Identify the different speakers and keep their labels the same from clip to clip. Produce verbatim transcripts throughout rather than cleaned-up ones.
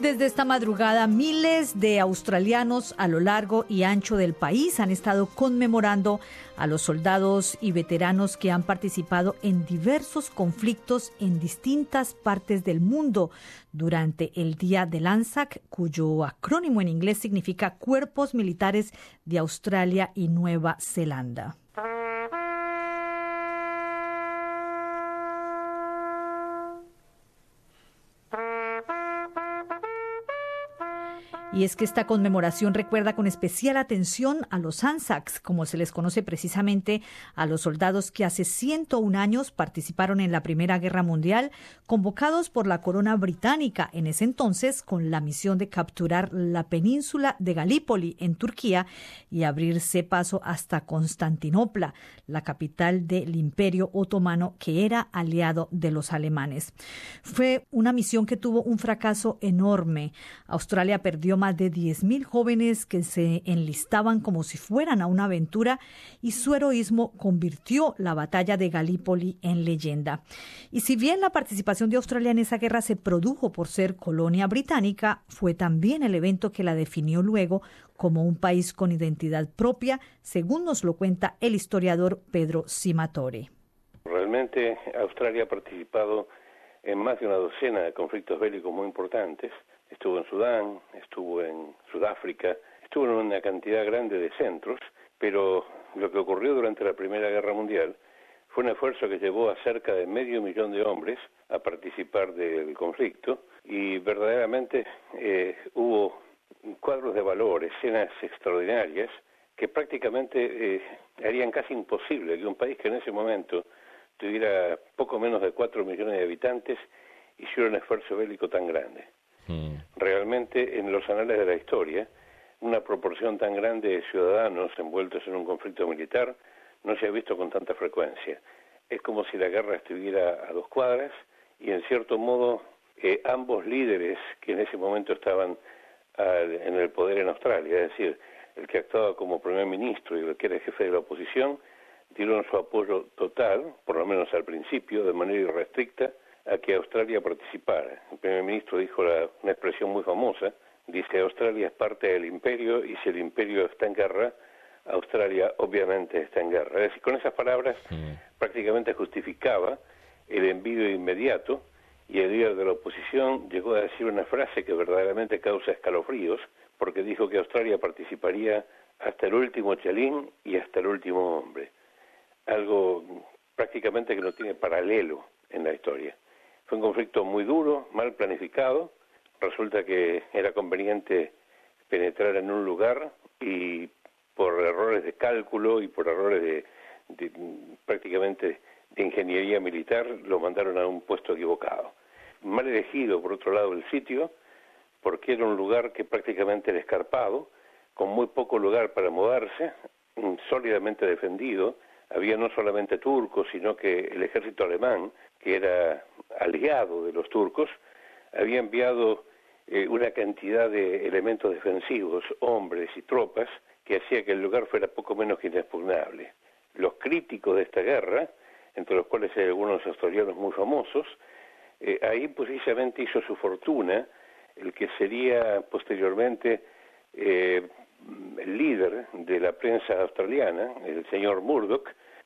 Speaker 1: Desde esta madrugada, miles de australianos a lo largo y ancho del país han estado conmemorando a los soldados y veteranos que han participado en diversos conflictos en distintas partes del mundo durante el Día del ANZAC, cuyo acrónimo en inglés significa Cuerpos Militares de Australia y Nueva Zelanda. Y es que esta conmemoración recuerda con especial atención a los ANZACs, como se les conoce precisamente a los soldados que hace ciento un años participaron en la Primera Guerra Mundial, convocados por la corona británica en ese entonces con la misión de capturar la península de Galípoli en Turquía y abrirse paso hasta Constantinopla, la capital del Imperio Otomano que era aliado de los alemanes. Fue una misión que tuvo un fracaso enorme. Australia perdió más de diez mil jóvenes que se enlistaban como si fueran a una aventura y su heroísmo convirtió la batalla de Galípoli en leyenda. Y si bien la participación de Australia en esa guerra se produjo por ser colonia británica, fue también el evento que la definió luego como un país con identidad propia, según nos lo cuenta el historiador Pedro Cimatore.
Speaker 2: Realmente Australia ha participado en más de una docena de conflictos bélicos muy importantes. Estuvo en Sudán, estuvo en Sudáfrica, estuvo en una cantidad grande de centros, pero lo que ocurrió durante la Primera Guerra Mundial fue un esfuerzo que llevó a cerca de medio millón de hombres a participar del conflicto y verdaderamente eh, hubo cuadros de valor, escenas extraordinarias que prácticamente eh, harían casi imposible que un país que en ese momento tuviera poco menos de cuatro millones de habitantes hiciera un esfuerzo bélico tan grande. Mm. Realmente en los anales de la historia, una proporción tan grande de ciudadanos envueltos en un conflicto militar no se ha visto con tanta frecuencia. Es como si la guerra estuviera a dos cuadras y en cierto modo eh, ambos líderes que en ese momento estaban al, en el poder en Australia, es decir, el que actuaba como primer ministro y el que era jefe de la oposición, dieron su apoyo total, por lo menos al principio, de manera irrestricta, a que Australia participara. El primer ministro dijo la, una expresión muy famosa, dice: Australia es parte del imperio y si el imperio está en guerra, Australia obviamente está en guerra. Es decir, con esas palabras sí. prácticamente justificaba el envío inmediato y el líder de la oposición llegó a decir una frase que verdaderamente causa escalofríos porque dijo que Australia participaría hasta el último chalín y hasta el último hombre. Algo prácticamente que no tiene paralelo en la historia. Fue un conflicto muy duro, mal planificado. Resulta que era conveniente penetrar en un lugar y por errores de cálculo y por errores de, de prácticamente de ingeniería militar lo mandaron a un puesto equivocado. Mal elegido, por otro lado, el sitio, porque era un lugar que prácticamente era escarpado, con muy poco lugar para moverse, sólidamente defendido. Había no solamente turcos, sino que el ejército alemán, que era aliado de los turcos, había enviado eh, una cantidad de elementos defensivos, hombres y tropas, que hacía que el lugar fuera poco menos que inexpugnable. Los críticos de esta guerra, entre los cuales hay algunos australianos muy famosos, eh, ahí precisamente hizo su fortuna el que sería posteriormente eh, el líder de la prensa australiana, el señor Murdoch,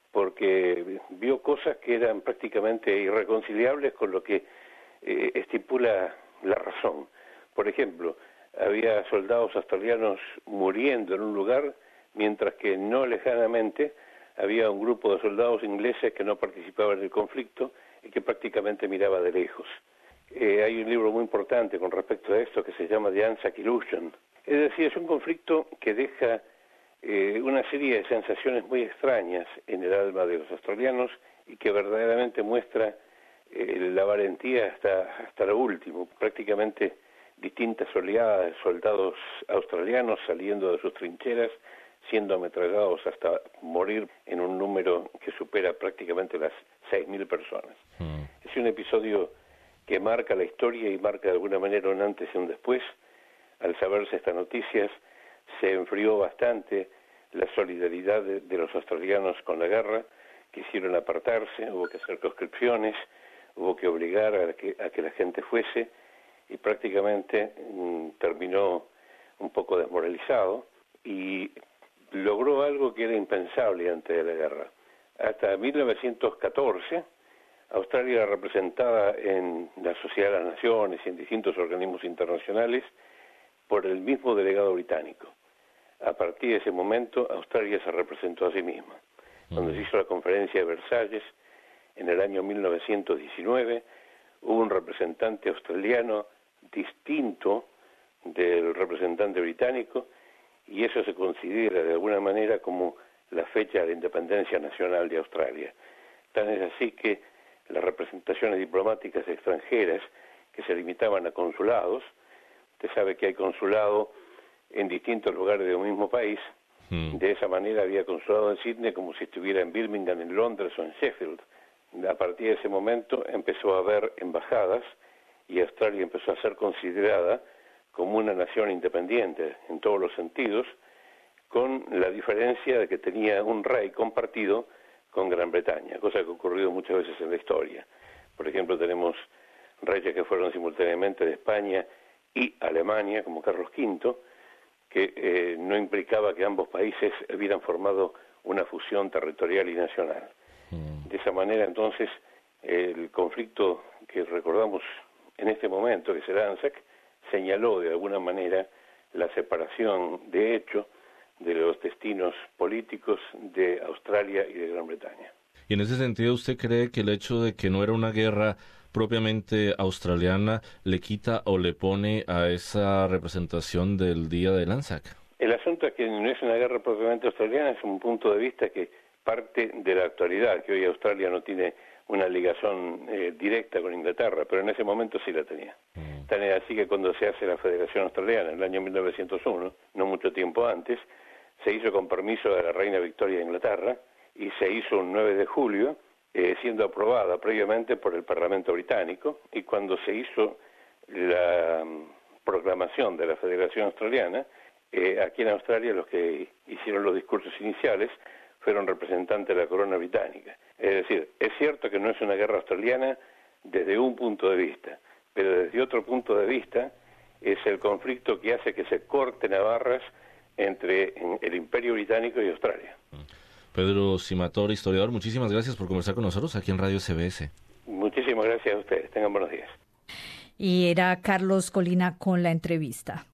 Speaker 2: porque vio cosas que eran prácticamente irreconciliables con lo que eh, estipula la razón. Por ejemplo, había soldados australianos muriendo en un lugar, mientras que no lejanamente había un grupo de soldados ingleses que no participaban en el conflicto y que prácticamente miraba de lejos. Eh, hay un libro muy importante con respecto a esto que se llama The Anzac Illusion. Es decir, es un conflicto que deja eh, una serie de sensaciones muy extrañas en el alma de los australianos y que verdaderamente muestra eh, la valentía hasta, hasta lo último. Prácticamente distintas oleadas de soldados australianos saliendo de sus trincheras, siendo ametrallados hasta morir en un número que supera prácticamente las seis mil personas. Mm. Es un episodio que marca la historia y marca de alguna manera un antes y un después. Al saberse estas noticias, se enfrió bastante la solidaridad de, de los australianos con la guerra, quisieron apartarse, hubo que hacer conscripciones, hubo que obligar a que, a que la gente fuese, y prácticamente mmm, terminó un poco desmoralizado y logró algo que era impensable antes de la guerra. Hasta mil novecientos catorce, Australia era representada en la Sociedad de las Naciones y en distintos organismos internacionales por el mismo delegado británico. A partir de ese momento, Australia se representó a sí misma. Cuando se hizo la conferencia de Versalles, en el año mil novecientos diecinueve, hubo un representante australiano distinto del representante británico, y eso se considera de alguna manera como la fecha de la independencia nacional de Australia. Tan es así que las representaciones diplomáticas extranjeras que se limitaban a consulados, usted sabe que hay consulado en distintos lugares de un mismo país, mm. de esa manera había consulado en Sydney como si estuviera en Birmingham, en Londres o en Sheffield. A partir de ese momento empezó a haber embajadas y Australia empezó a ser considerada como una nación independiente en todos los sentidos, con la diferencia de que tenía un rey compartido con Gran Bretaña, cosa que ha ocurrido muchas veces en la historia. Por ejemplo, tenemos reyes que fueron simultáneamente de España y Alemania, como Carlos quinto, que eh, no implicaba que ambos países hubieran formado una fusión territorial y nacional. Mm. De esa manera, entonces, el conflicto que recordamos en este momento, que es el ANZAC, señaló de alguna manera la separación de hecho de los destinos políticos de Australia y de Gran Bretaña.
Speaker 3: Y en ese sentido, ¿usted cree que el hecho de que no era una guerra propiamente australiana le quita o le pone a esa representación del día del ANZAC?
Speaker 2: El asunto es que no es una guerra propiamente australiana, es un punto de vista que parte de la actualidad, que hoy Australia no tiene una ligación eh, directa con Inglaterra, pero en ese momento sí la tenía. Mm. Tan es así que cuando se hace la Federación Australiana, en el año mil novecientos uno, no mucho tiempo antes, se hizo con permiso de la reina Victoria de Inglaterra y se hizo un nueve de julio, eh, siendo aprobada previamente por el Parlamento británico, y cuando se hizo la um, proclamación de la Federación Australiana, eh, aquí en Australia los que hicieron los discursos iniciales fueron representantes de la corona británica. Es decir, es cierto que no es una guerra australiana desde un punto de vista, pero desde otro punto de vista es el conflicto que hace que se corten barras entre el Imperio Británico y Australia.
Speaker 3: Pedro Cimator, historiador, muchísimas gracias por conversar con nosotros aquí en Radio C B S.
Speaker 2: Muchísimas gracias a ustedes. Tengan buenos días.
Speaker 1: Y era Carlos Colina con la entrevista.